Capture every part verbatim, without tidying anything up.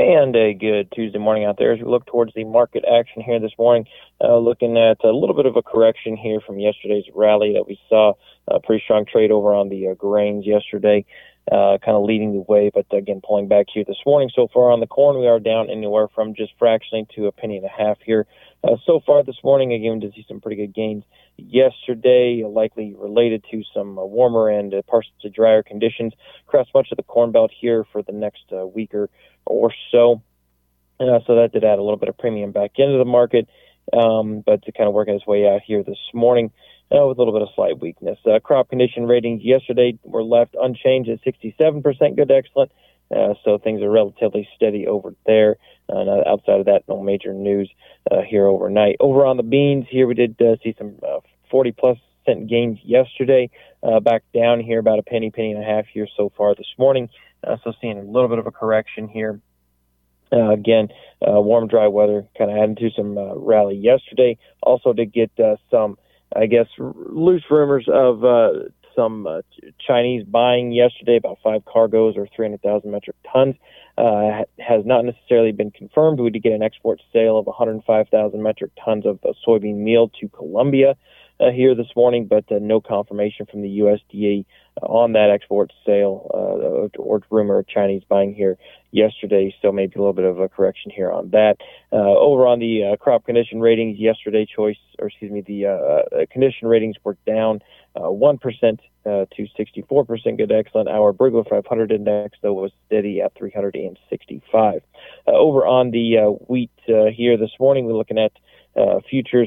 And a good Tuesday morning out there as we look towards the market action here this morning. Uh, looking at a little bit of a correction here from yesterday's rally that we saw. A pretty strong trade over on the uh, grains yesterday, uh, kind of leading the way, but again, pulling back here this morning. So far on the corn, we are down anywhere from just fractionally to a penny and a half here. Uh, so far this morning, again, to see some pretty good gains yesterday, likely related to some uh, warmer and uh, partially drier conditions across much of the corn belt here for the next uh, week or, or so. Uh, so that did add a little bit of premium back into the market, um, but to kind of work its way out here this morning uh, with a little bit of slight weakness. Uh, crop condition ratings yesterday were left unchanged at sixty-seven percent good to excellent. Uh, so things are relatively steady over there. Uh, outside of that, no major news uh, here overnight. Over on the beans here, we did uh, see some uh, forty plus cent gains yesterday. Uh, back down here about a penny, penny and a half here so far this morning. Uh, so seeing a little bit of a correction here. Uh, again, uh, warm, dry weather kind of adding to some uh, rally yesterday. Also did get uh, some, I guess, r- loose rumors of uh, some uh, Chinese buying yesterday, about five cargoes or three hundred thousand metric tons. Uh, has not necessarily been confirmed. We did get an export sale of one hundred five thousand metric tons of uh, soybean meal to Colombia uh, here this morning, but uh, no confirmation from the U S D A on that export sale uh, or rumor of Chinese buying here yesterday. So maybe a little bit of a correction here on that. Uh, over on the uh, crop condition ratings yesterday, choice, or excuse me, the uh, condition ratings were down uh, one percent uh, to sixty-four percent good to excellent. Our Brugler five hundred index, though, was steady at three hundred sixty-five. Uh, over on the uh, wheat uh, here this morning, we're looking at uh, futures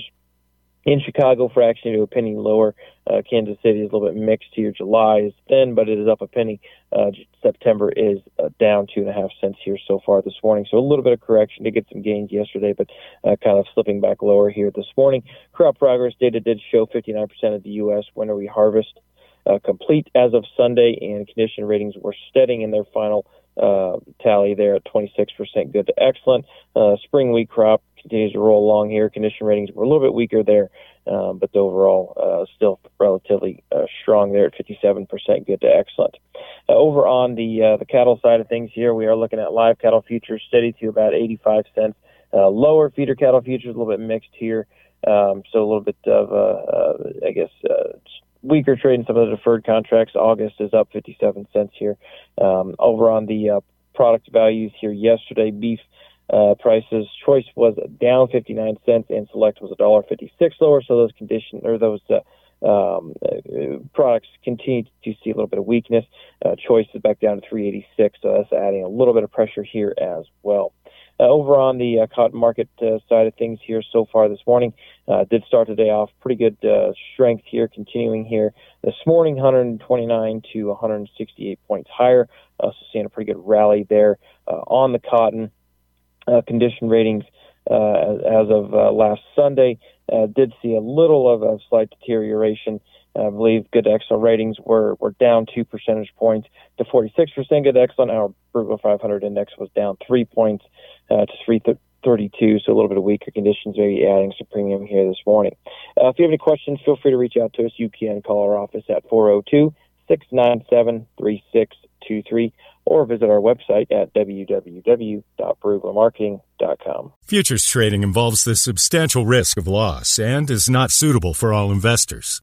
in Chicago, fraction to a penny lower. Uh, Kansas City is a little bit mixed here. July is thin, but it is up a penny. Uh, September is uh, down two and a half cents here so far this morning. So a little bit of correction to get some gains yesterday, but uh, kind of slipping back lower here this morning. Crop progress data did show fifty-nine percent of the U S winter wheat harvest uh, complete as of Sunday, and condition ratings were steady in their final uh, tally there at twenty-six percent good to excellent. Uh, spring wheat crop continues to roll along here. Condition ratings were a little bit weaker there, um, but the overall uh, still relatively uh, strong there at fifty-seven percent good to excellent. Uh, over on the uh, the cattle side of things here, we are looking at live cattle futures steady to about eighty-five cents. Uh, lower feeder cattle futures a little bit mixed here, um, so a little bit of, uh, uh, I guess, uh, weaker trade in some of the deferred contracts. August is up fifty-seven cents here. Um, over on the uh, product values here yesterday, beef uh, prices, choice was down fifty-nine cents and select was one dollar fifty-six lower. So those condition or those uh, um, uh, products continue to see a little bit of weakness. Uh, choice is back down to three eighty-six, so that's adding a little bit of pressure here as well. Uh, over on the uh, cotton market uh, side of things here so far this morning, uh, did start the day off pretty good uh, strength here, continuing here this morning, one twenty-nine to one sixty-eight points higher. Uh, so seeing a pretty good rally there uh, on the cotton. Uh, condition ratings uh, as, as of uh, last Sunday uh, did see a little of a slight deterioration. I believe good to excellent ratings were, were down two percentage points to forty-six percent good to excellent. Our Brugler five hundred index was down three points uh, to three thirty-two, so a little bit of weaker conditions, maybe adding some premium here this morning. Uh, if you have any questions, feel free to reach out to us. You can call our office at four oh two, six nine seven, three six two three or visit our website at w w w dot brugler marketing dot com. Futures trading involves the substantial risk of loss and is not suitable for all investors.